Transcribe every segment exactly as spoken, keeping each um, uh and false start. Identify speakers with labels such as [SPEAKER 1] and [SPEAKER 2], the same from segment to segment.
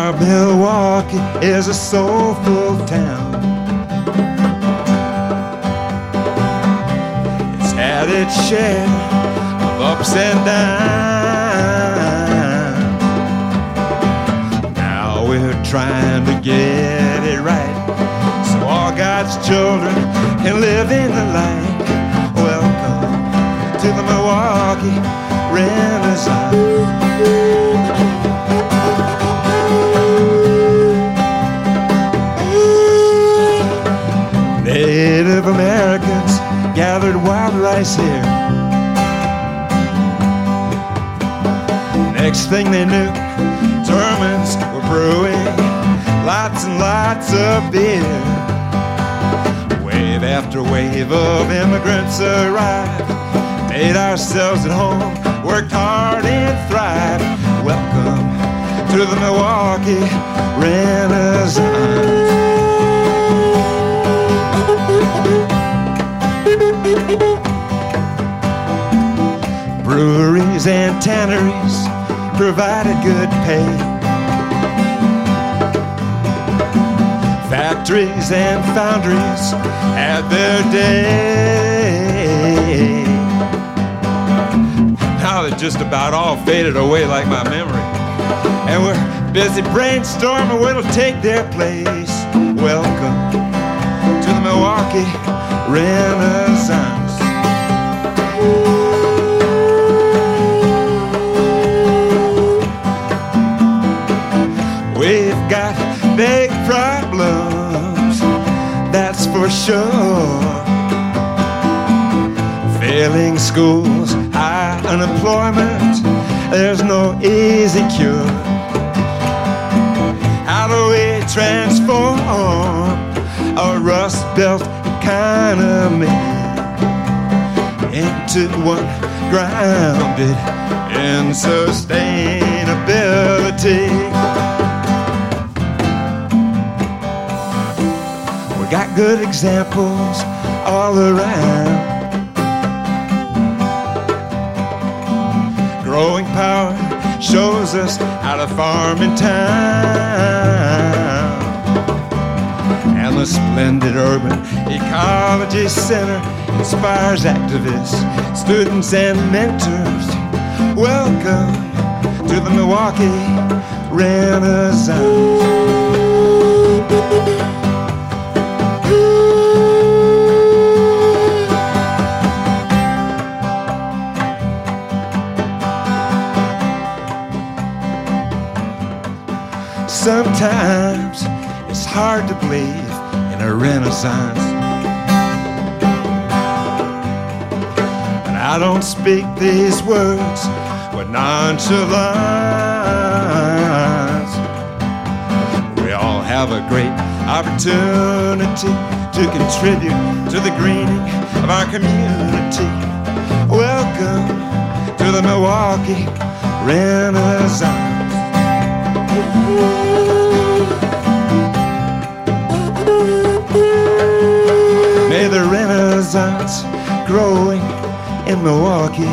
[SPEAKER 1] Our Milwaukee is a soulful town. It's had its share of ups and downs. Now we're trying to get it right, so all God's children can live in the light. Welcome to the Milwaukee Renaissance. Native Americans gathered wild rice here. Next thing they knew, Germans were brewing lots and lots of beer. Wave after wave of immigrants arrived, made ourselves at home, worked hard and thrived. Welcome to the Milwaukee Renaissance. Breweries and tanneries provided good pay. Factories and foundries had their day. Now they just about all faded away like my memory, and we're busy brainstorming what'll take their place. Welcome to the Milwaukee Renaissance. We've got big problems, that's for sure. Failing schools, high unemployment, there's no easy cure. How do we transform a rust-belt economy into one grounded in sustainability? We got good examples all around. Growing power shows us how to farm in town. And the splendid urban ecology center inspires activists, students, and mentors. Welcome to the Milwaukee Renaissance. Sometimes it's hard to believe in a renaissance, but I don't speak these words with nonchalance. We all have a great opportunity to contribute to the greening of our community. Welcome to the Milwaukee Renaissance. May the Renaissance growing in Milwaukee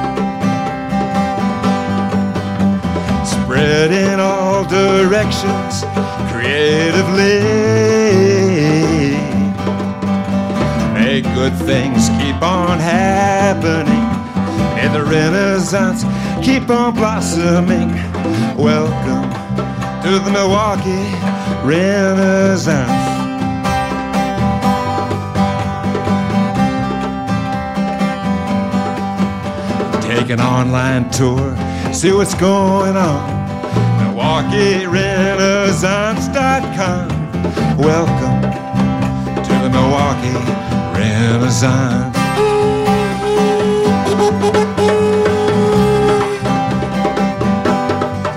[SPEAKER 1] spread in all directions creatively. May good things keep on happening. May the Renaissance keep on blossoming. Welcome to the Milwaukee Renaissance. Take an online tour, see what's going on. Milwaukee Renaissance dot com. Welcome to the Milwaukee Renaissance.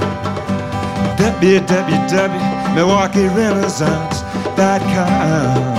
[SPEAKER 1] w w w dot milwaukee renaissance dot com.